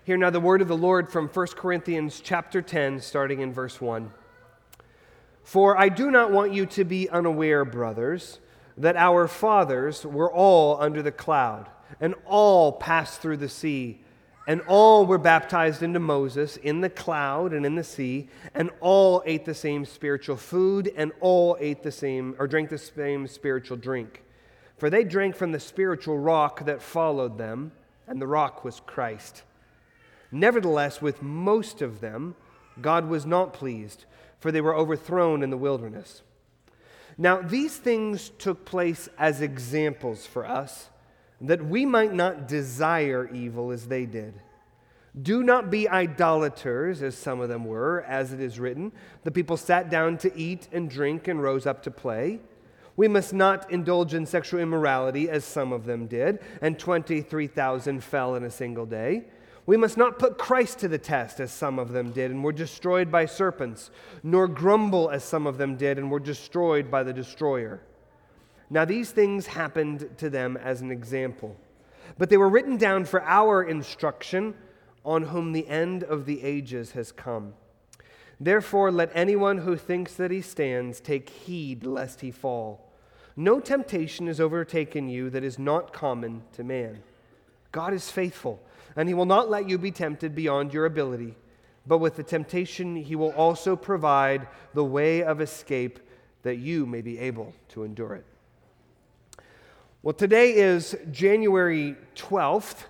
Hear now the word of the Lord from 1 Corinthians chapter 10, starting in verse 1. For I do not want you to be unaware, brothers, that our fathers were all under the cloud, and all passed through the sea, and all were baptized into Moses in the cloud and in the sea, and all ate the same spiritual food, and all ate the same, or drank the same spiritual drink. For they drank from the spiritual rock that followed them, and the rock was Christ. Nevertheless, with most of them, God was not pleased, for they were overthrown in the wilderness. Now, these things took place as examples for us, that we might not desire evil as they did. Do not be idolaters, as some of them were, as it is written. The people sat down to eat and drink and rose up to play. We must not indulge in sexual immorality, as some of them did, and 23,000 fell in a single day. We must not put Christ to the test, as some of them did, and were destroyed by serpents, nor grumble, as some of them did, and were destroyed by the destroyer. Now these things happened to them as an example, but they were written down for our instruction, on whom the end of the ages has come. Therefore, let anyone who thinks that he stands take heed lest he fall. No temptation has overtaken you that is not common to man. God is faithful, and he will not let you be tempted beyond your ability, but with the temptation he will also provide the way of escape that you may be able to endure it. Well, today is January 12th,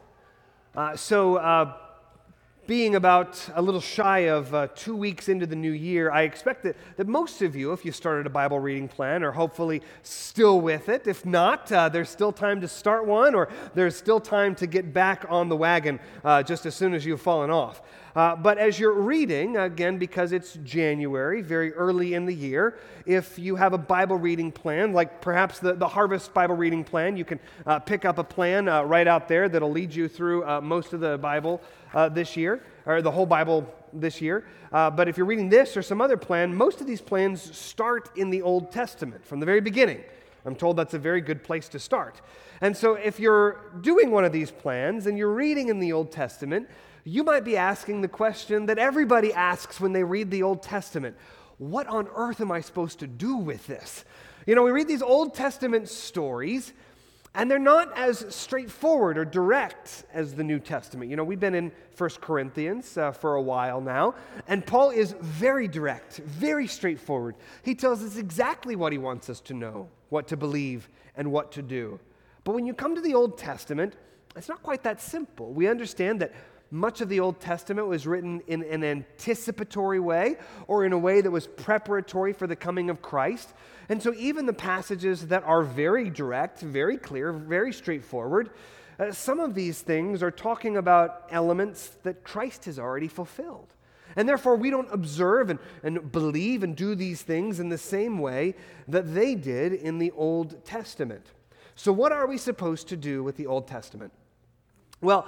being about a little shy of 2 weeks into the new year, I expect that most of you, if you started a Bible reading plan, are hopefully still with it. If not, there's still time to start one, or there's still time to get back on the wagon just as soon as you've fallen off. But as you're reading, again, because it's January, very early in the year, if you have a Bible reading plan, like perhaps the Harvest Bible reading plan, you can pick up a plan right out there that'll lead you through most of the Bible this year, or the whole Bible this year. But if you're reading this or some other plan, most of these plans start in the Old Testament from the very beginning. I'm told that's a very good place to start. And so if you're doing one of these plans and you're reading in the Old Testament, you might be asking the question that everybody asks when they read the Old Testament. What on earth am I supposed to do with this? You know, we read these Old Testament stories, and they're not as straightforward or direct as the New Testament. You know, we've been in 1 Corinthians for a while now, and Paul is very direct, very straightforward. He tells us exactly what he wants us to know, what to believe, and what to do. But when you come to the Old Testament, it's not quite that simple. We understand that much of the Old Testament was written in an anticipatory way, or in a way that was preparatory for the coming of Christ. And so even the passages that are very direct, very clear, very straightforward, some of these things are talking about elements that Christ has already fulfilled. And therefore, we don't observe and believe and do these things in the same way that they did in the Old Testament. So what are we supposed to do with the Old Testament? Well,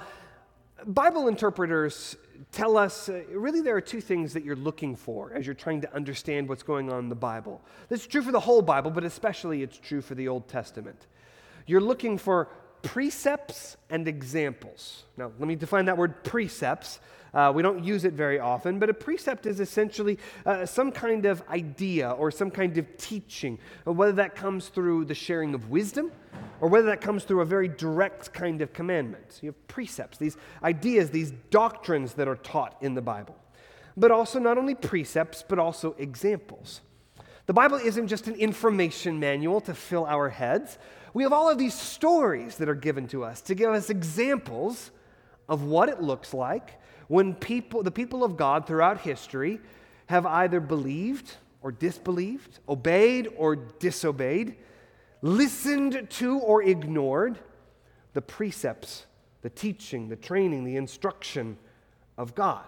Bible interpreters tell us really there are two things that you're looking for as you're trying to understand what's going on in the Bible. This is true for the whole Bible, but especially it's true for the Old Testament. You're looking for precepts and examples. Now, let me define that word precepts. We don't use it very often, but a precept is essentially some kind of idea or some kind of teaching, whether that comes through the sharing of wisdom or whether that comes through a very direct kind of commandment. You have precepts, these ideas, these doctrines that are taught in the Bible. But also not only precepts, but also examples. The Bible isn't just an information manual to fill our heads. We have all of these stories that are given to us to give us examples of what it looks like when the people of God throughout history have either believed or disbelieved, obeyed or disobeyed, listened to or ignored the precepts, the teaching, the training, the instruction of God.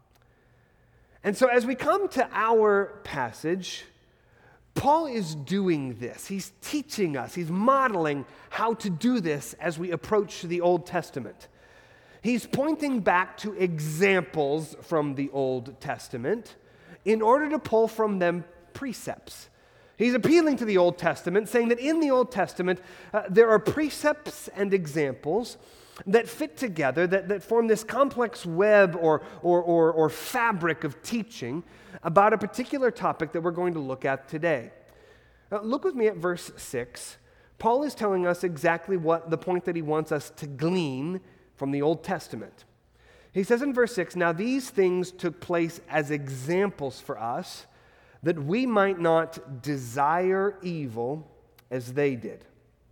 And so as we come to our passage, Paul is doing this. He's teaching us. He's modeling how to do this as we approach the Old Testament. He's pointing back to examples from the Old Testament in order to pull from them precepts. He's appealing to the Old Testament, saying that in the Old Testament, there are precepts and examples that fit together, that form this complex web or fabric of teaching about a particular topic that we're going to look at today. Look with me at verse 6. Paul is telling us exactly what the point that he wants us to glean from the Old Testament. He says in verse 6, "Now these things took place as examples for us, that we might not desire evil as they did."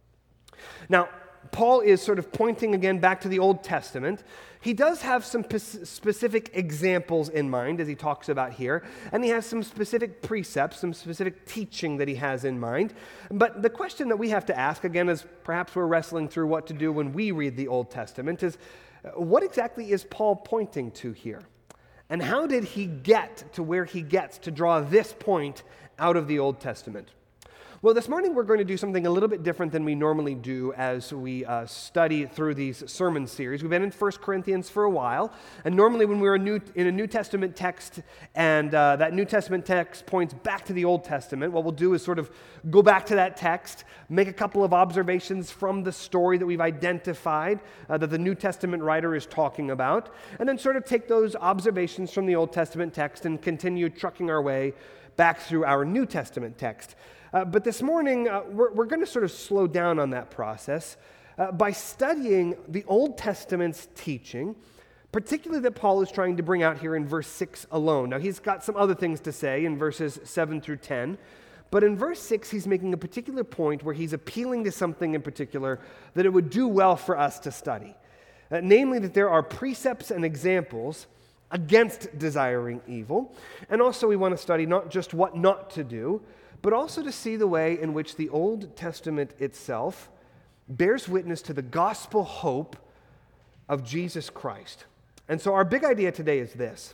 Now, Paul is sort of pointing again back to the Old Testament. He does have some specific examples in mind as he talks about here, and he has some specific precepts, some specific teaching that he has in mind. But the question that we have to ask, again, as perhaps we're wrestling through what to do when we read the Old Testament, is what exactly is Paul pointing to here? And how did he get to where he gets to draw this point out of the Old Testament? Well, this morning we're going to do something a little bit different than we normally do as we study through these sermon series. We've been in 1 Corinthians for a while, and normally when we're in a New Testament text and that New Testament text points back to the Old Testament, what we'll do is sort of go back to that text, make a couple of observations from the story that we've identified that the New Testament writer is talking about, and then sort of take those observations from the Old Testament text and continue trucking our way back through our New Testament text. But this morning, we're going to sort of slow down on that process by studying the Old Testament's teaching, particularly that Paul is trying to bring out here in verse 6 alone. Now, he's got some other things to say in verses 7 through 10, but in verse 6, he's making a particular point where he's appealing to something in particular that it would do well for us to study, namely that there are precepts and examples against desiring evil, and also we want to study not just what not to do, but also to see the way in which the Old Testament itself bears witness to the gospel hope of Jesus Christ. And so our big idea today is this: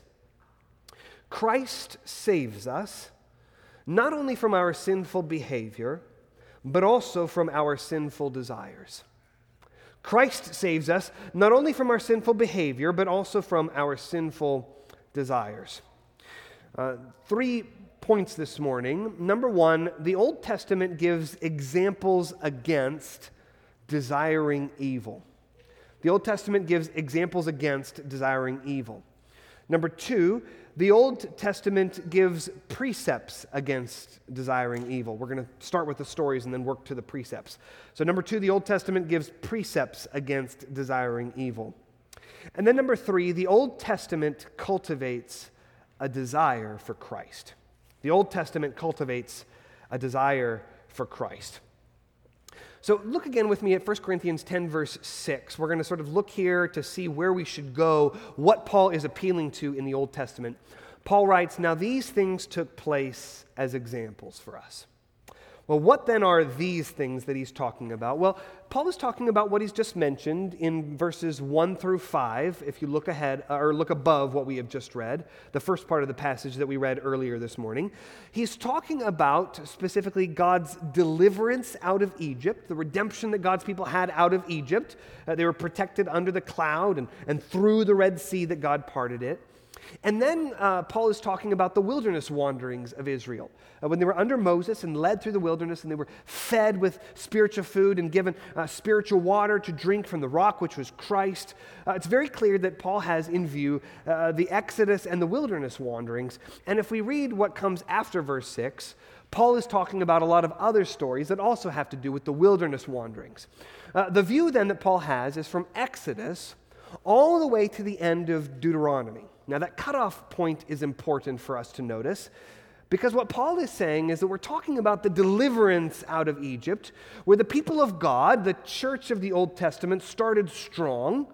Christ saves us not only from our sinful behavior, but also from our sinful desires. Christ saves us not only from our sinful behavior, but also from our sinful desires. 3 points this morning. Number one, the Old Testament gives examples against desiring evil. The Old Testament gives examples against desiring evil. Number two, the Old Testament gives precepts against desiring evil. We're going to start with the stories and then work to the precepts. So number two, the Old Testament gives precepts against desiring evil. And then number three, the Old Testament cultivates a desire for Christ. The Old Testament cultivates a desire for Christ. So look again with me at 1 Corinthians 10, verse 6. We're going to sort of look here to see where we should go, what Paul is appealing to in the Old Testament. Paul writes, "Now these things took place as examples for us." Well, what then are these things that he's talking about? Well, Paul is talking about what he's just mentioned in verses 1 through 5, if you look ahead or look above what we have just read, the first part of the passage that we read earlier this morning. He's talking about specifically God's deliverance out of Egypt, the redemption that God's people had out of Egypt. They were protected under the cloud and through the Red Sea that God parted it. And then Paul is talking about the wilderness wanderings of Israel. When they were under Moses and led through the wilderness and they were fed with spiritual food and given spiritual water to drink from the rock, which was Christ. It's very clear that Paul has in view the Exodus and the wilderness wanderings. And if we read what comes after verse 6, Paul is talking about a lot of other stories that also have to do with the wilderness wanderings. The view then that Paul has is from Exodus all the way to the end of Deuteronomy. Now, that cutoff point is important for us to notice because what Paul is saying is that we're talking about the deliverance out of Egypt, where the people of God, the church of the Old Testament, started strong.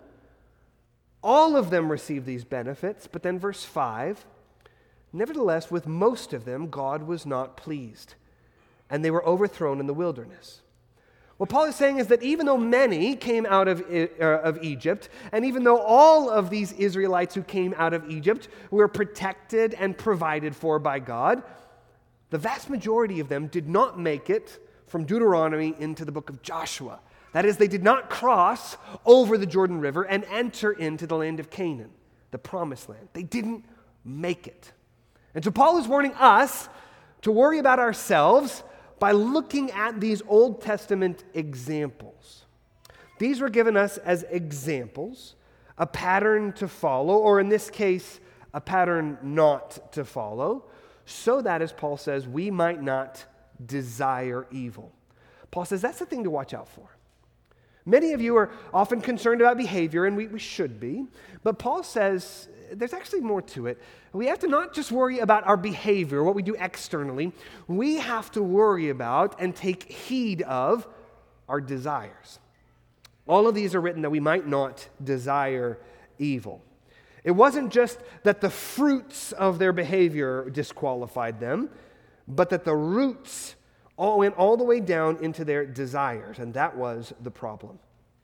All of them received these benefits, but then verse 5, nevertheless, with most of them, God was not pleased, and they were overthrown in the wilderness. What Paul is saying is that even though many came out of Egypt, and even though all of these Israelites who came out of Egypt were protected and provided for by God, the vast majority of them did not make it from Deuteronomy into the book of Joshua. That is, they did not cross over the Jordan River and enter into the land of Canaan, the promised land. They didn't make it. And so Paul is warning us to worry about ourselves by looking at these Old Testament examples. These were given us as examples, a pattern to follow, or in this case, a pattern not to follow, so that, as Paul says, we might not desire evil. Paul says that's the thing to watch out for. Many of you are often concerned about behavior, and we should be, but Paul says there's actually more to it. We have to not just worry about our behavior, what we do externally. We have to worry about and take heed of our desires. All of these are written that we might not desire evil. It wasn't just that the fruits of their behavior disqualified them, but that the roots went all the way down into their desires, and that was the problem.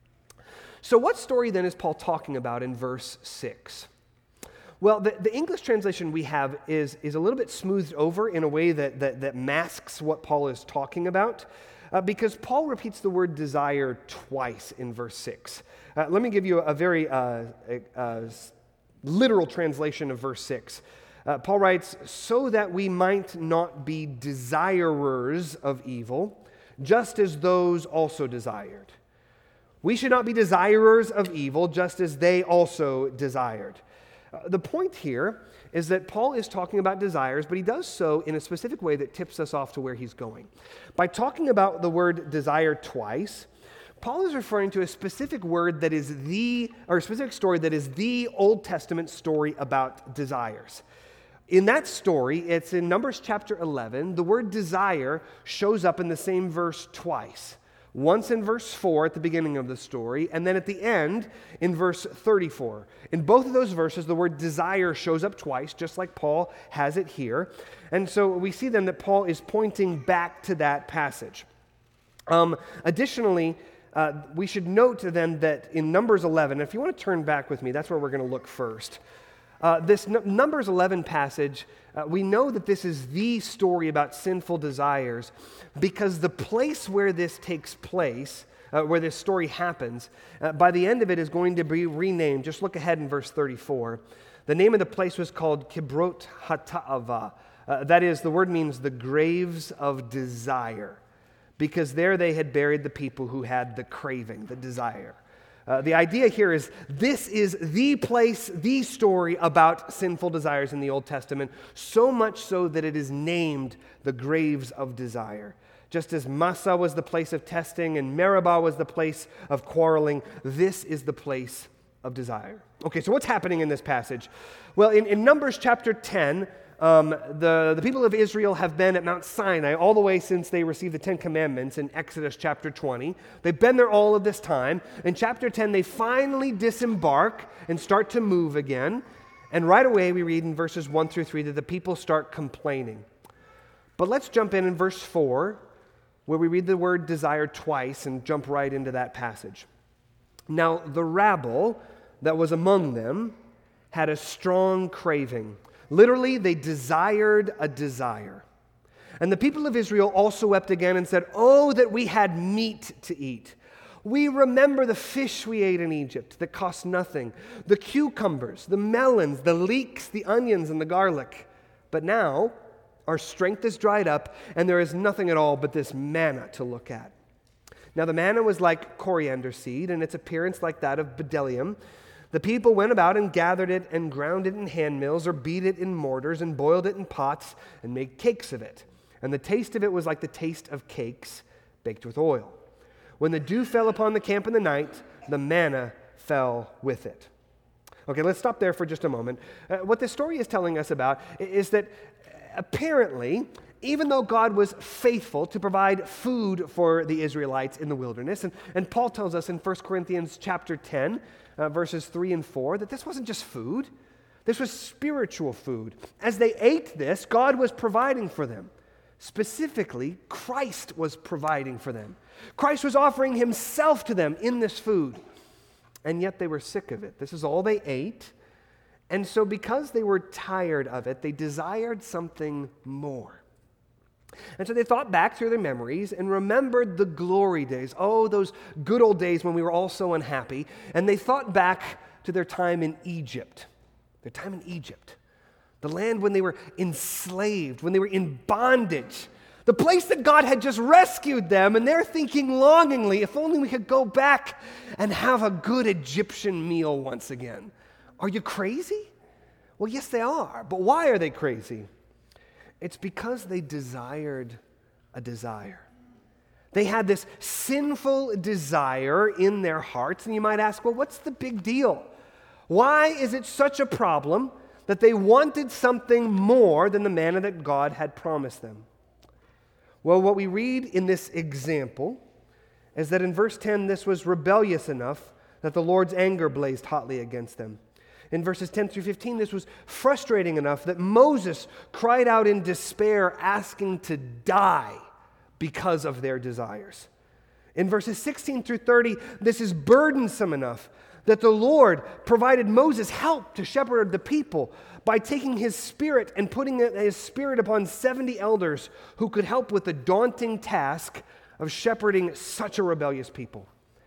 So what story then is Paul talking about in verse 6? Well, the English translation we have is a little bit smoothed over in a way that masks what Paul is talking about, because Paul repeats the word desire twice in verse 6. Let me give you a very literal translation of verse 6. Paul writes, so that we might not be desirers of evil, just as those also desired. We should not be desirers of evil, just as they also desired. The point here is that Paul is talking about desires, but he does so in a specific way that tips us off to where he's going. By talking about the word desire twice, Paul is referring to a specific word that is a specific story that is the Old Testament story about desires. In that story, it's in Numbers chapter 11, the word desire shows up in the same verse twice. Once in verse 4 at the beginning of the story, and then at the end in verse 34. In both of those verses, the word desire shows up twice, just like Paul has it here. And so we see then that Paul is pointing back to that passage. Additionally, we should note then that in Numbers 11, if you want to turn back with me, that's where we're going to look first. This Numbers 11 passage, we know that this is the story about sinful desires because the place where this takes place, where this story happens, by the end of it is going to be renamed. Just look ahead in verse 34. The name of the place was called Kibrot Hata'ava. That is, the word means the graves of desire, because there they had buried the people who had the craving, the desire. The idea here is this is the place, the story about sinful desires in the Old Testament, so much so that it is named the graves of desire. Just as Massah was the place of testing and Meribah was the place of quarreling, this is the place of desire. Okay, so what's happening in this passage? Well, in Numbers chapter 10, the people of Israel have been at Mount Sinai all the way since they received the Ten Commandments in Exodus chapter 20. They've been there all of this time. In chapter 10, they finally disembark and start to move again. And right away, we read in verses 1 through 3 that the people start complaining. But let's jump in verse 4, where we read the word desire twice and jump right into that passage. Now, the rabble that was among them had a strong craving. Literally, they desired a desire. And the people of Israel also wept again and said, "Oh, that we had meat to eat. We remember the fish we ate in Egypt that cost nothing, the cucumbers, the melons, the leeks, the onions, and the garlic. But now our strength is dried up, and there is nothing at all but this manna to look at." Now the manna was like coriander seed, and its appearance like that of bdellium. The people went about and gathered it and ground it in hand mills or beat it in mortars and boiled it in pots and made cakes of it. And the taste of it was like the taste of cakes baked with oil. When the dew fell upon the camp in the night, the manna fell with it. Okay, let's stop there for just a moment. What this story is telling us about is that apparently, even though God was faithful to provide food for the Israelites in the wilderness, and Paul tells us in 1 Corinthians chapter 10, verses 3 and 4, that this wasn't just food. This was spiritual food. As they ate this, God was providing for them. Specifically, Christ was providing for them. Christ was offering himself to them in this food. And yet they were sick of it. This is all they ate. And so because they were tired of it, they desired something more. And so they thought back through their memories and remembered the glory days. Oh, those good old days when we were all so unhappy. And they thought back to their time in Egypt. Their time in Egypt. The land when they were enslaved, when they were in bondage. The place that God had just rescued them, and they're thinking longingly, if only we could go back and have a good Egyptian meal once again. Are you crazy? Well, yes, they are. But why are they crazy? It's because they desired a desire. They had this sinful desire in their hearts, and you might ask, well, what's the big deal? Why is it such a problem that they wanted something more than the manna that God had promised them? Well, what we read in this example is that in verse 10, this was rebellious enough that the Lord's anger blazed hotly against them. In verses 10 through 15, this was frustrating enough that Moses cried out in despair, asking to die because of their desires. In verses 16 through 30, this is burdensome enough that the Lord provided Moses help to shepherd the people by taking his spirit and putting his spirit upon 70 elders who could help with the daunting task of shepherding such a rebellious people.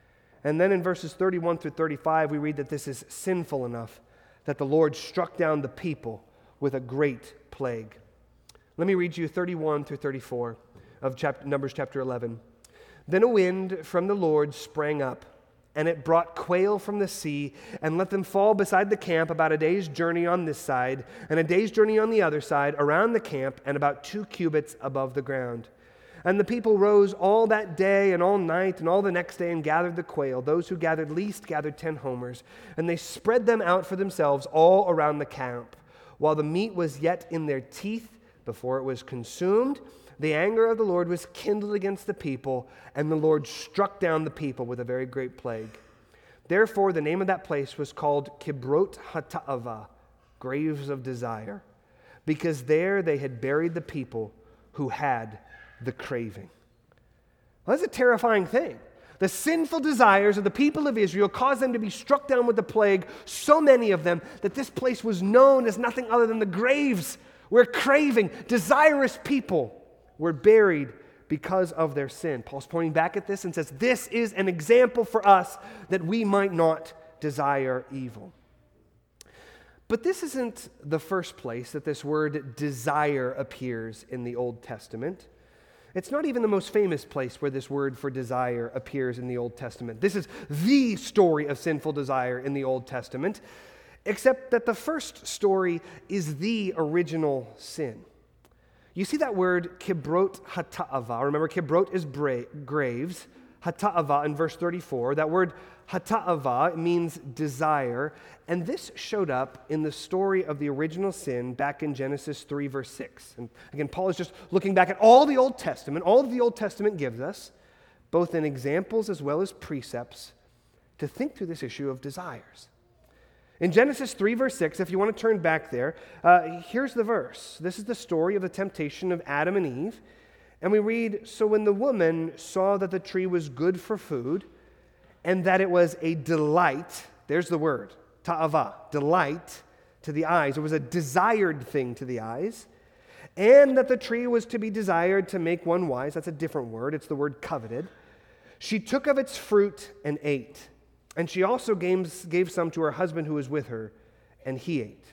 And then in verses 31 through 35, we read that this is sinful enough that the Lord struck down the people with a great plague. Let me read you 31 through 34 of Numbers chapter 11. Then a wind from the Lord sprang up, and it brought quail from the sea and let them fall beside the camp about a day's journey on this side and a day's journey on the other side around the camp and about 2 cubits above the ground. And the people rose all that day and all night and all the next day and gathered the quail. Those who gathered least gathered 10 homers, and they spread them out for themselves all around the camp. While the meat was yet in their teeth before it was consumed, the anger of the Lord was kindled against the people, and the Lord struck down the people with a very great plague. Therefore, the name of that place was called Kibrot Hata'ava, graves of desire, because there they had buried the people who had the craving. Well, that's a terrifying thing. The sinful desires of the people of Israel caused them to be struck down with the plague, so many of them, that this place was known as nothing other than the graves where craving, desirous people were buried because of their sin. Paul's pointing back at this and says, this is an example for us that we might not desire evil. But this isn't the first place that this word desire appears in the Old Testament. It's not even the most famous place where this word for desire appears in the Old Testament. This is the story of sinful desire in the Old Testament, except that the first story is the original sin. You see that word kibrot hata'ava. Remember, kibrot is graves. Hata'ava in verse 34. That word hata'ava means desire. And this showed up in the story of the original sin back in Genesis 3, verse 6. And again, Paul is just looking back at all the Old Testament. All of the Old Testament gives us, both in examples as well as precepts, to think through this issue of desires. In Genesis 3, verse 6, if you want to turn back there, here's the verse. This is the story of the temptation of Adam and Eve. And we read, so when the woman saw that the tree was good for food, and that it was a delight, there's the word, ta'ava, delight to the eyes. It was a desired thing to the eyes. And that the tree was to be desired to make one wise. That's a different word. It's the word coveted. She took of its fruit and ate. And she also gave some to her husband who was with her, and he ate.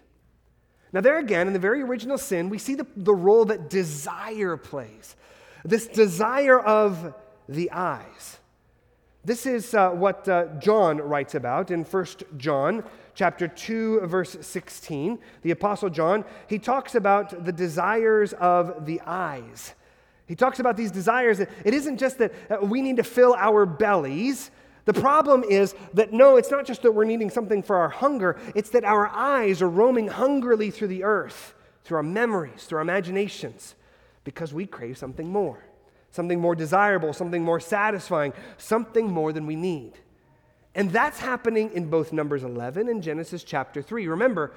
Now there again, in the very original sin, we see the role that desire plays. This desire of the eyes. This is what John writes about in 1 John chapter 2, verse 16. The Apostle John, he talks about the desires of the eyes. He talks about these desires. It isn't just that we need to fill our bellies. The problem is that, no, it's not just that we're needing something for our hunger. It's that our eyes are roaming hungrily through the earth, through our memories, through our imaginations, because we crave something more desirable, something more satisfying, something more than we need. And that's happening in both Numbers 11 and Genesis chapter 3. Remember,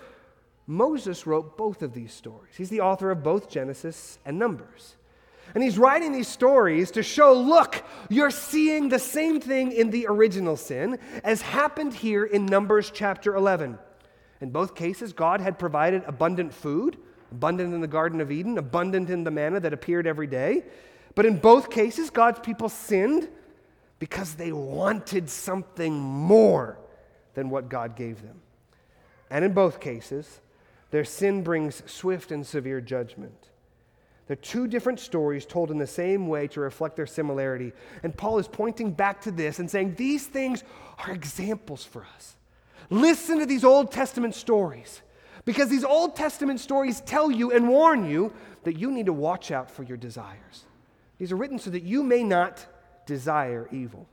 Moses wrote both of these stories. He's the author of both Genesis and Numbers. And he's writing these stories to show, look, you're seeing the same thing in the original sin as happened here in Numbers chapter 11. In both cases, God had provided abundant food, abundant in the Garden of Eden, abundant in the manna that appeared every day. But in both cases, God's people sinned because they wanted something more than what God gave them. And in both cases, their sin brings swift and severe judgment. They're two different stories told in the same way to reflect their similarity. And Paul is pointing back to this and saying these things are examples for us. Listen to these Old Testament stories, because these Old Testament stories tell you and warn you that you need to watch out for your desires. These are written so that you may not desire evil.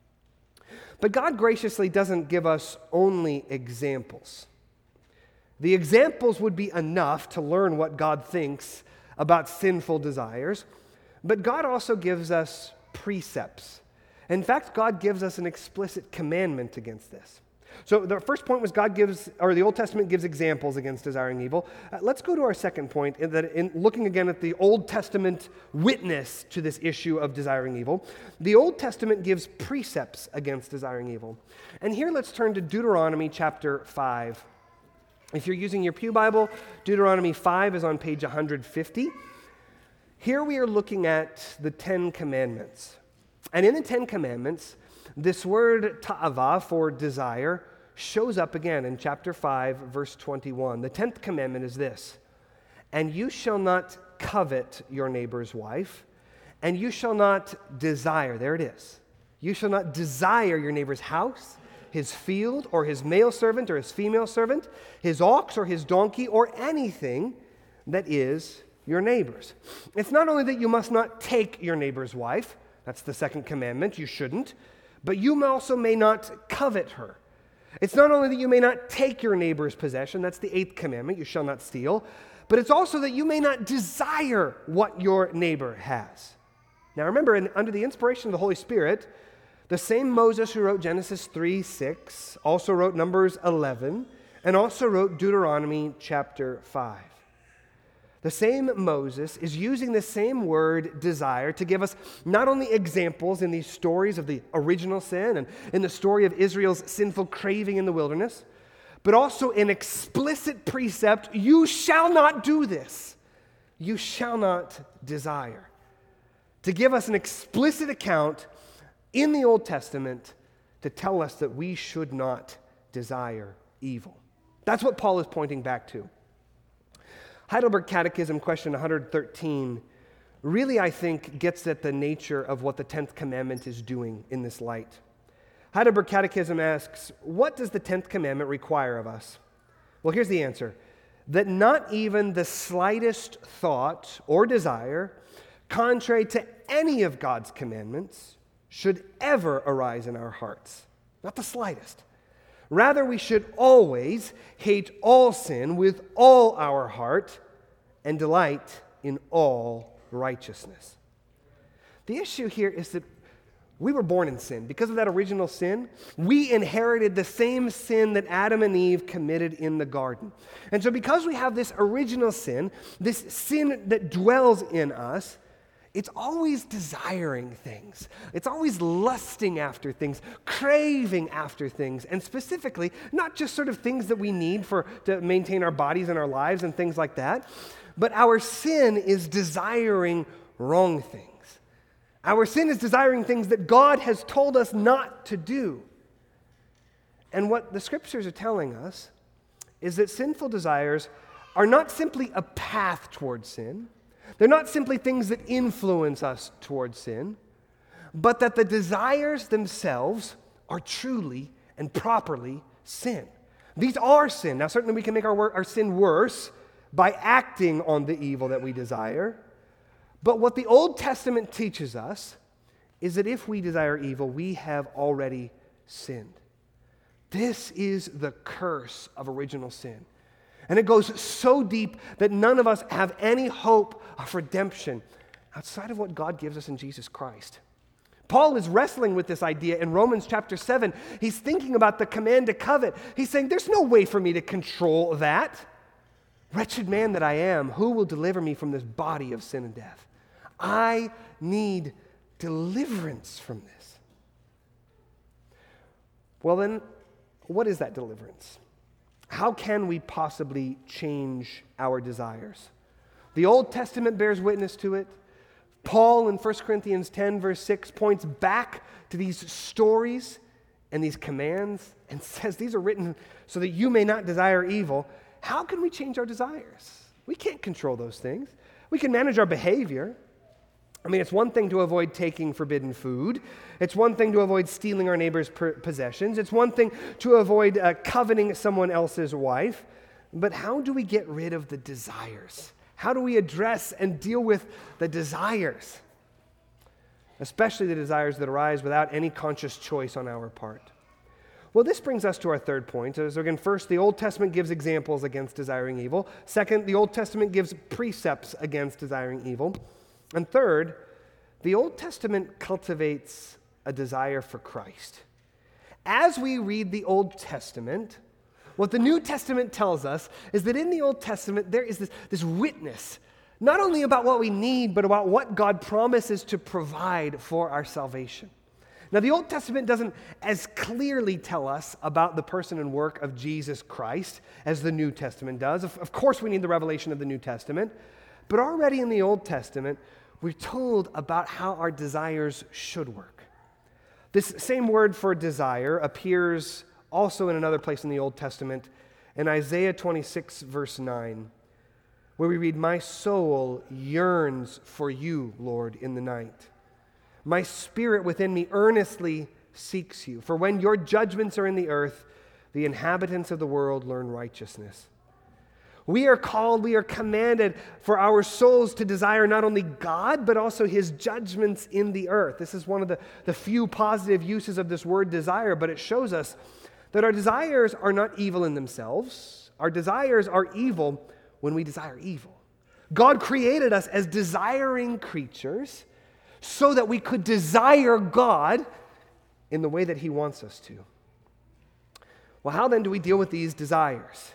But God graciously doesn't give us only examples. The examples would be enough to learn what God thinks about sinful desires, but God also gives us precepts. In fact, God gives us an explicit commandment against this. So the first point was the Old Testament gives examples against desiring evil. Let's go to our second point, in looking again at the Old Testament witness to this issue of desiring evil. The Old Testament gives precepts against desiring evil. And here let's turn to Deuteronomy chapter 5. If you're using your Pew Bible, Deuteronomy 5 is on page 150. Here we are looking at the Ten Commandments. And in the Ten Commandments, this word ta'ava for desire shows up again in chapter 5, verse 21. The 10th commandment is this: and you shall not covet your neighbor's wife, and you shall not desire, there it is, you shall not desire your neighbor's house, his field, or his male servant or his female servant, his ox or his donkey, or anything that is your neighbor's. It's not only that you must not take your neighbor's wife, that's the second commandment, you shouldn't, but you also may not covet her. It's not only that you may not take your neighbor's possession, that's the 8th commandment, you shall not steal, but it's also that you may not desire what your neighbor has. Now remember, under the inspiration of the Holy Spirit, the same Moses who wrote Genesis 3:6 also wrote Numbers 11 and also wrote Deuteronomy chapter 5. The same Moses is using the same word desire to give us not only examples in these stories of the original sin and in the story of Israel's sinful craving in the wilderness, but also an explicit precept: you shall not do this. You shall not desire. To give us an explicit account in the Old Testament to tell us that we should not desire evil. That's what Paul is pointing back to. Heidelberg Catechism, question 113, really, I think, gets at the nature of what the 10th commandment is doing in this light. Heidelberg Catechism asks, what does the 10th commandment require of us? Well, here's the answer: that not even the slightest thought or desire, contrary to any of God's commandments, should ever arise in our hearts. Not the slightest. Rather, we should always hate all sin with all our heart and delight in all righteousness. The issue here is that we were born in sin. Because of that original sin, we inherited the same sin that Adam and Eve committed in the garden. And so because we have this original sin, this sin that dwells in us, it's always desiring things. It's always lusting after things, craving after things, and specifically, not just sort of things that we need to maintain our bodies and our lives and things like that, but our sin is desiring wrong things. Our sin is desiring things that God has told us not to do. And what the Scriptures are telling us is that sinful desires are not simply a path towards sin. They're not simply things that influence us towards sin, but that the desires themselves are truly and properly sin. These are sin. Now, certainly we can make our sin worse by acting on the evil that we desire, but what the Old Testament teaches us is that if we desire evil, we have already sinned. This is the curse of original sin. And it goes so deep that none of us have any hope of redemption outside of what God gives us in Jesus Christ. Paul is wrestling with this idea in Romans chapter 7. He's thinking about the command to covet. He's saying, there's no way for me to control that. Wretched man that I am, who will deliver me from this body of sin and death? I need deliverance from this. Well then, what is that deliverance? How can we possibly change our desires? The Old Testament bears witness to it. Paul in 1 Corinthians 10, verse 6, points back to these stories and these commands and says these are written so that you may not desire evil. How can we change our desires? We can't control those things. We can manage our behavior. I mean, it's one thing to avoid taking forbidden food. It's one thing to avoid stealing our neighbor's possessions. It's one thing to avoid coveting someone else's wife. But how do we get rid of the desires? How do we address and deal with the desires? Especially the desires that arise without any conscious choice on our part. Well, this brings us to our third point. So again, first, the Old Testament gives examples against desiring evil. Second, the Old Testament gives precepts against desiring evil. And third, the Old Testament cultivates a desire for Christ. As we read the Old Testament, what the New Testament tells us is that in the Old Testament there is this witness, not only about what we need, but about what God promises to provide for our salvation. Now, the Old Testament doesn't as clearly tell us about the person and work of Jesus Christ as the New Testament does. Of course, we need the revelation of the New Testament, but already in the Old Testament, we're told about how our desires should work. This same word for desire appears also in another place in the Old Testament, in Isaiah 26, verse 9, where we read, "My soul yearns for you, Lord, in the night. My spirit within me earnestly seeks you. For when your judgments are in the earth, the inhabitants of the world learn righteousness." We are called, we are commanded for our souls to desire not only God, but also his judgments in the earth. This is one of the few positive uses of this word desire, but it shows us that our desires are not evil in themselves. Our desires are evil when we desire evil. God created us as desiring creatures so that we could desire God in the way that he wants us to. Well, how then do we deal with these desires?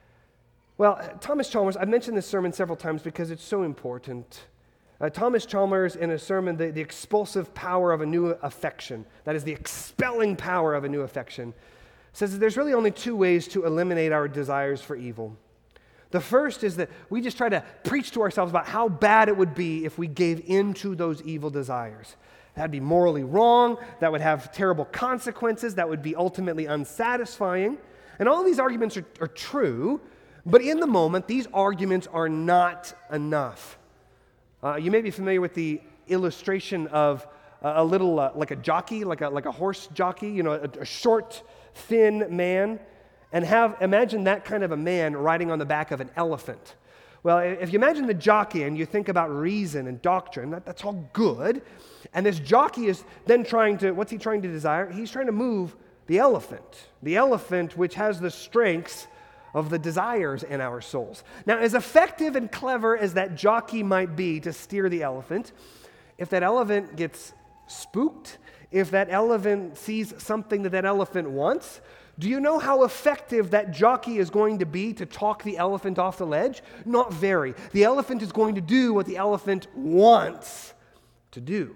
Well, Thomas Chalmers, I've mentioned this sermon several times because it's so important. Thomas Chalmers, in a sermon, the expulsive power of a new affection, that is the expelling power of a new affection, says that there's really only two ways to eliminate our desires for evil. The first is that we just try to preach to ourselves about how bad it would be if we gave in to those evil desires. That'd be morally wrong, that would have terrible consequences, that would be ultimately unsatisfying. And all these arguments are true, but in the moment, these arguments are not enough. You may be familiar with the illustration of a little, like a jockey, like a horse jockey, you know, a short, thin man, and imagine that kind of a man riding on the back of an elephant. Well, if you imagine the jockey and you think about reason and doctrine, that's all good. And this jockey is then what's he trying to desire? He's trying to move the elephant which has the strengths of the desires in our souls. Now, as effective and clever as that jockey might be to steer the elephant, if that elephant gets spooked, if that elephant sees something that elephant wants, do you know how effective that jockey is going to be to talk the elephant off the ledge? Not very. The elephant is going to do what the elephant wants to do.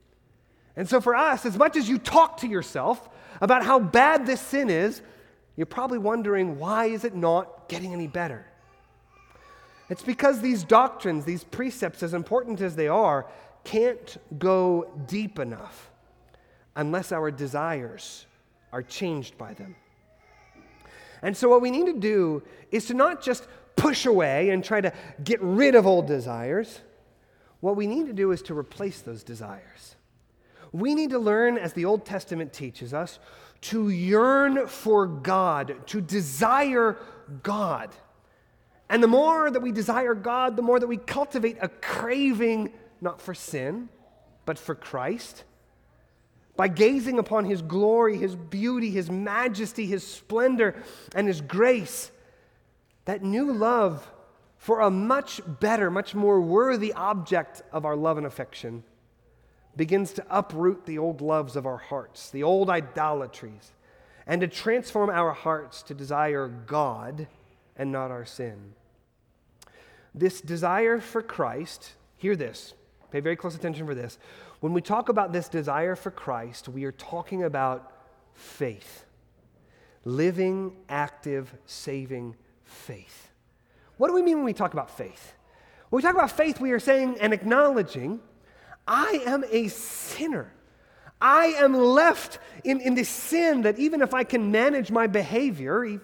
And so for us, as much as you talk to yourself about how bad this sin is, you're probably wondering, why is it not getting any better? It's because these doctrines, these precepts, as important as they are, can't go deep enough unless our desires are changed by them. And so what we need to do is to not just push away and try to get rid of old desires. What we need to do is to replace those desires. We need to learn, as the Old Testament teaches us, to yearn for God, to desire God. And the more that we desire God, the more that we cultivate a craving, not for sin, but for Christ. By gazing upon his glory, his beauty, his majesty, his splendor, and his grace, that new love for a much better, much more worthy object of our love and affection begins to uproot the old loves of our hearts, the old idolatries, and to transform our hearts to desire God and not our sin. This desire for Christ, hear this, pay very close attention for this. When we talk about this desire for Christ, we are talking about faith. Living, active, saving faith. What do we mean when we talk about faith? When we talk about faith, we are saying and acknowledging, I am a sinner. I am left in this sin that even if I can manage my behavior,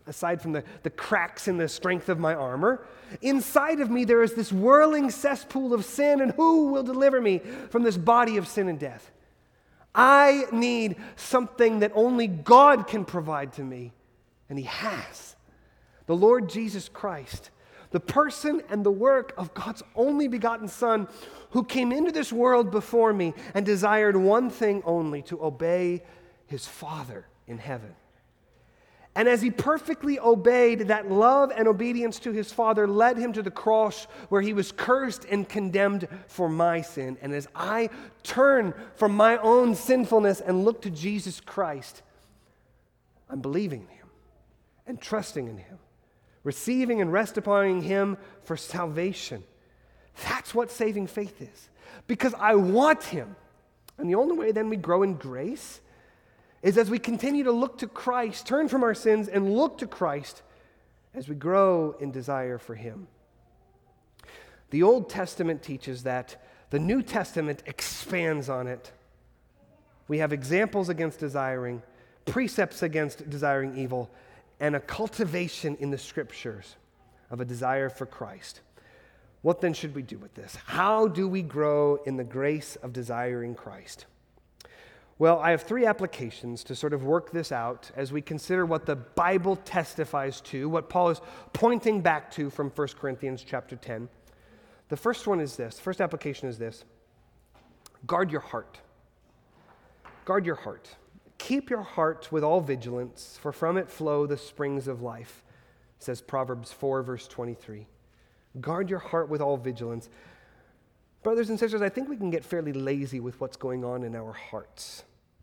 aside from the cracks in the strength of my armor. Inside of me, there is this whirling cesspool of sin, and who will deliver me from this body of sin and death? I need something that only God can provide to me, and He has. The Lord Jesus Christ, the person and the work of God's only begotten Son, who came into this world before me and desired one thing only, to obey His Father in heaven. And as He perfectly obeyed, that love and obedience to His Father led Him to the cross where He was cursed and condemned for my sin. And as I turn from my own sinfulness and look to Jesus Christ, I'm believing in Him and trusting in Him, receiving and rest upon Him for salvation. That's what saving faith is. Because I want Him. And the only way then we grow in grace is as we continue to look to Christ, turn from our sins and look to Christ as we grow in desire for Him. The Old Testament teaches that. The New Testament expands on it. We have examples against desiring, precepts against desiring evil, and a cultivation in the Scriptures of a desire for Christ. What then should we do with this? How do we grow in the grace of desiring Christ? Well, I have 3 applications to sort of work this out as we consider what the Bible testifies to, what Paul is pointing back to from 1 Corinthians chapter 10. The first one is this. The first application is this. Guard your heart. Guard your heart. Keep your heart with all vigilance, for from it flow the springs of life, says Proverbs 4, verse 23. Guard your heart with all vigilance. Brothers and sisters, I think we can get fairly lazy with what's going on in our hearts.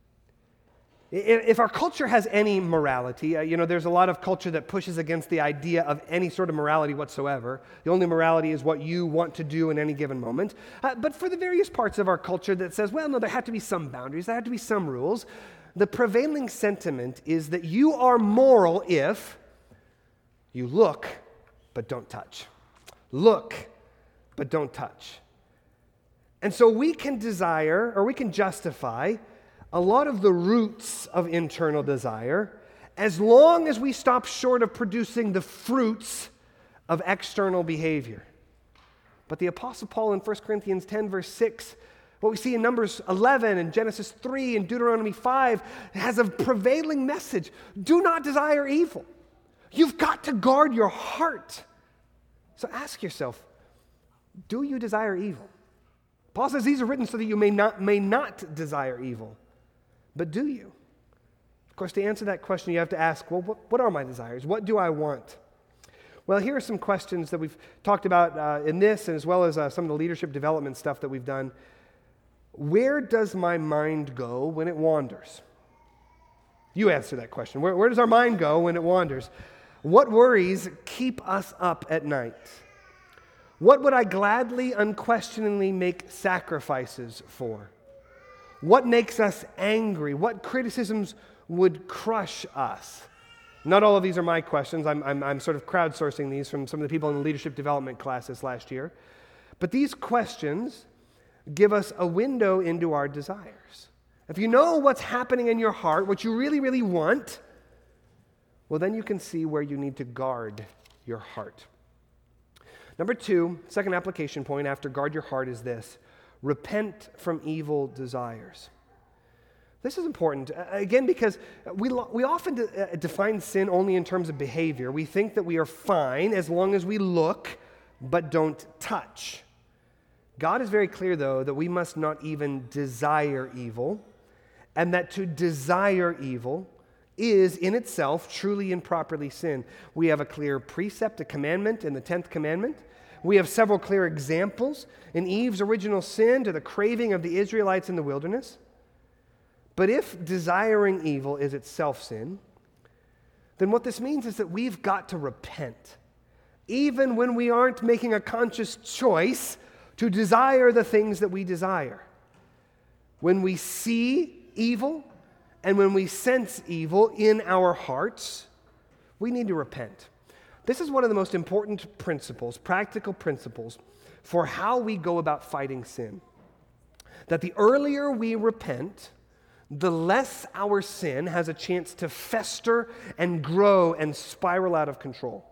If our culture has any morality, there's a lot of culture that pushes against the idea of any sort of morality whatsoever. The only morality is what you want to do in any given moment. But for the various parts of our culture that says, well, no, there have to be some boundaries, there have to be some rules, the prevailing sentiment is that you are moral if you look but don't touch. Look but don't touch. And so we can desire, or we can justify, a lot of the roots of internal desire as long as we stop short of producing the fruits of external behavior. But the Apostle Paul in 1 Corinthians 10, verse 6, what we see in Numbers 11 and Genesis 3 and Deuteronomy 5 has a prevailing message. Do not desire evil. You've got to guard your heart. So ask yourself, do you desire evil? Paul says these are written so that you may not desire evil. But do you? Of course, to answer that question, you have to ask, well, what are my desires? What do I want? Well, here are some questions that we've talked about in this, and as well as some of the leadership development stuff that we've done. Where does my mind go when it wanders? You answer that question. Where does our mind go when it wanders? What worries keep us up at night? What would I gladly, unquestioningly make sacrifices for? What makes us angry? What criticisms would crush us? Not all of these are my questions. I'm sort of crowdsourcing these from some of the people in the leadership development classes last year. But these questions give us a window into our desires. If you know what's happening in your heart, what you really, really want, well, then you can see where you need to guard your heart. Number 2, second application point after guard your heart is this. Repent from evil desires. This is important, again, because we often define sin only in terms of behavior. We think that we are fine as long as we look but don't touch. God is very clear, though, that we must not even desire evil, and that to desire evil is in itself truly and properly sin. We have a clear precept, a commandment in the 10th commandment. We have several clear examples in Eve's original sin to the craving of the Israelites in the wilderness. But if desiring evil is itself sin, then what this means is that we've got to repent, even when we aren't making a conscious choice to desire the things that we desire. When we see evil and when we sense evil in our hearts, we need to repent. This is one of the most important principles, practical principles, for how we go about fighting sin. That the earlier we repent, the less our sin has a chance to fester and grow and spiral out of control.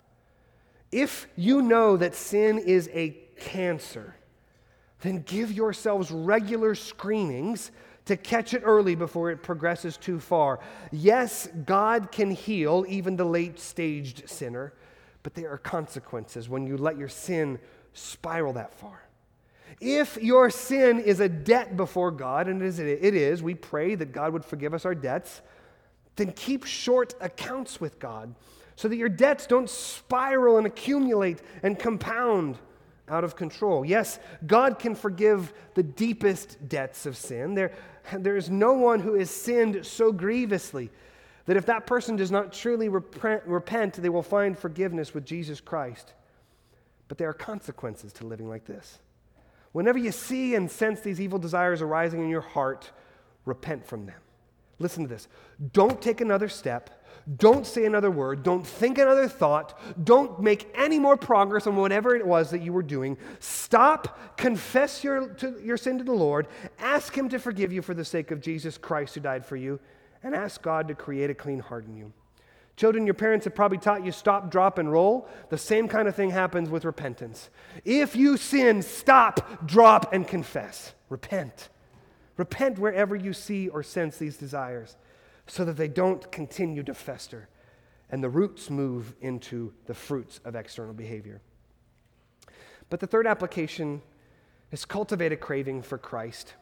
If you know that sin is a cancer, then give yourselves regular screenings to catch it early before it progresses too far. Yes, God can heal even the late-staged sinner, but there are consequences when you let your sin spiral that far. If your sin is a debt before God, and it is, we pray that God would forgive us our debts, then keep short accounts with God so that your debts don't spiral and accumulate and compound out of control. Yes, God can forgive the deepest debts of sin. There is no one who has sinned so grievously that if that person does not truly repent, they will find forgiveness with Jesus Christ. But there are consequences to living like this. Whenever you see and sense these evil desires arising in your heart, repent from them. Listen to this. Don't take another step. Don't say another word. Don't think another thought. Don't make any more progress on whatever it was that you were doing. Stop, confess your sin to the Lord, ask Him to forgive you for the sake of Jesus Christ who died for you, and ask God to create a clean heart in you. Children, your parents have probably taught you stop, drop, and roll. The same kind of thing happens with repentance. If you sin, stop, drop, and confess. Repent. Repent wherever you see or sense these desires so that they don't continue to fester and the roots move into the fruits of external behavior. But the third application is cultivate a craving for Christ.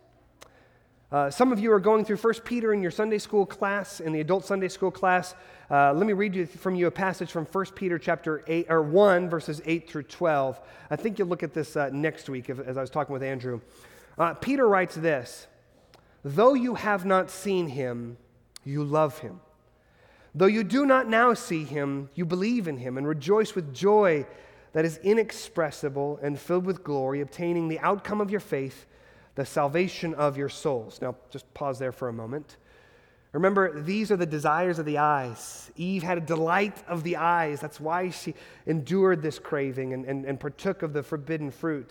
Some of you are going through 1 Peter in your Sunday school class, in the adult Sunday school class. Let me read from you a passage from 1 Peter chapter 1, verses 8 through 12. I think you'll look at this next week as I was talking with Andrew. Peter writes this, "Though you have not seen Him, you love Him. Though you do not now see Him, you believe in Him and rejoice with joy that is inexpressible and filled with glory, obtaining the outcome of your faith, the salvation of your souls." Now, just pause there for a moment. Remember, these are the desires of the eyes. Eve had a delight of the eyes. That's why she endured this craving and partook of the forbidden fruit.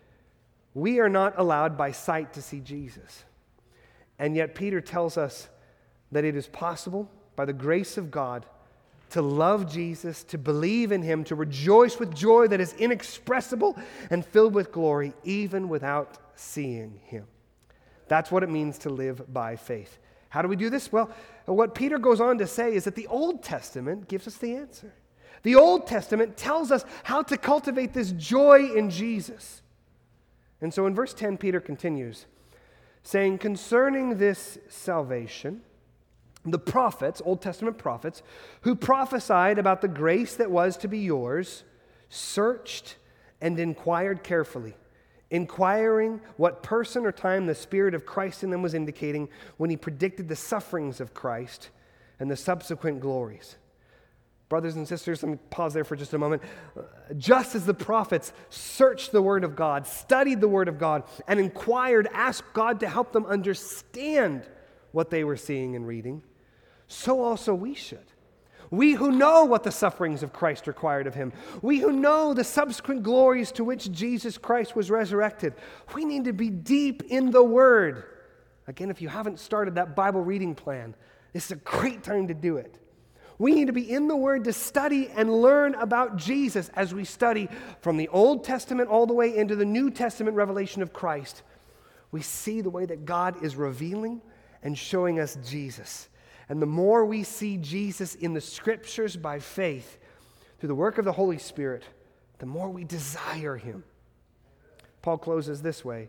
We are not allowed by sight to see Jesus. And yet Peter tells us that it is possible, by the grace of God, to love Jesus, to believe in Him, to rejoice with joy that is inexpressible and filled with glory, even without seeing Him. That's what it means to live by faith. How do we do this? Well, what Peter goes on to say is that the Old Testament gives us the answer. The Old Testament tells us how to cultivate this joy in Jesus. And so in verse 10, Peter continues, saying, "Concerning this salvation, the prophets, Old Testament prophets, who prophesied about the grace that was to be yours, searched and inquired carefully, inquiring what person or time the Spirit of Christ in them was indicating when He predicted the sufferings of Christ and the subsequent glories." Brothers and sisters, let me pause there for just a moment. Just as the prophets searched the Word of God, studied the Word of God, and inquired, asked God to help them understand what they were seeing and reading, so also we should. We who know what the sufferings of Christ required of Him, we who know the subsequent glories to which Jesus Christ was resurrected, we need to be deep in the Word. Again, if you haven't started that Bible reading plan, this is a great time to do it. We need to be in the Word to study and learn about Jesus as we study from the Old Testament all the way into the New Testament revelation of Christ. We see the way that God is revealing and showing us Jesus. And the more we see Jesus in the Scriptures by faith, through the work of the Holy Spirit, the more we desire Him. Peter closes this way.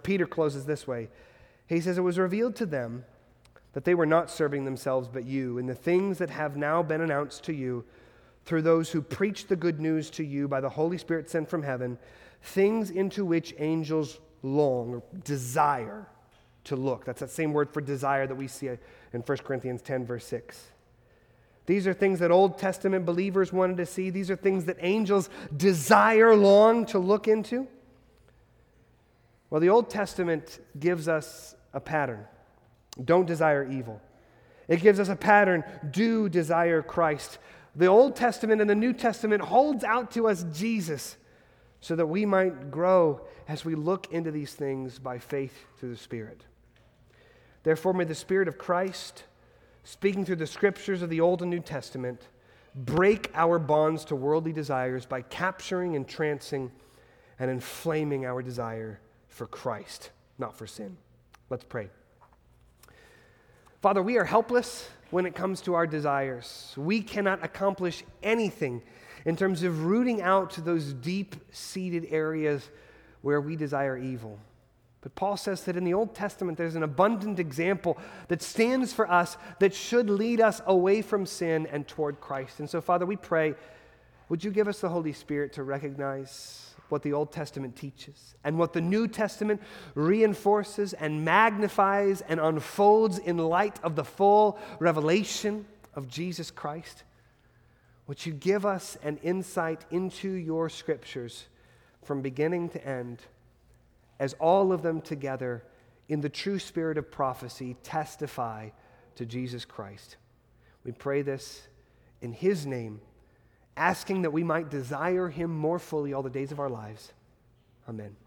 He says, "It was revealed to them that they were not serving themselves but you, in the things that have now been announced to you through those who preach the good news to you by the Holy Spirit sent from heaven, things into which angels long or desire to look." That's that same word for desire that we see in 1 Corinthians 10, verse 6. These are things that Old Testament believers wanted to see. These are things that angels desire, long to look into. Well, the Old Testament gives us a pattern. Don't desire evil. It gives us a pattern. Do desire Christ. The Old Testament and the New Testament holds out to us Jesus so that we might grow as we look into these things by faith through the Spirit. Therefore, may the Spirit of Christ, speaking through the scriptures of the Old and New Testament, break our bonds to worldly desires by capturing, entrancing, and inflaming our desire for Christ, not for sin. Let's pray. Father, we are helpless when it comes to our desires. We cannot accomplish anything in terms of rooting out those deep-seated areas where we desire evil. But Paul says that in the Old Testament, there's an abundant example that stands for us that should lead us away from sin and toward Christ. And so, Father, we pray, would you give us the Holy Spirit to recognize what the Old Testament teaches and what the New Testament reinforces and magnifies and unfolds in light of the full revelation of Jesus Christ? Would you give us an insight into your scriptures from beginning to end, as all of them together in the true spirit of prophecy testify to Jesus Christ? We pray this in his name, asking that we might desire him more fully all the days of our lives. Amen.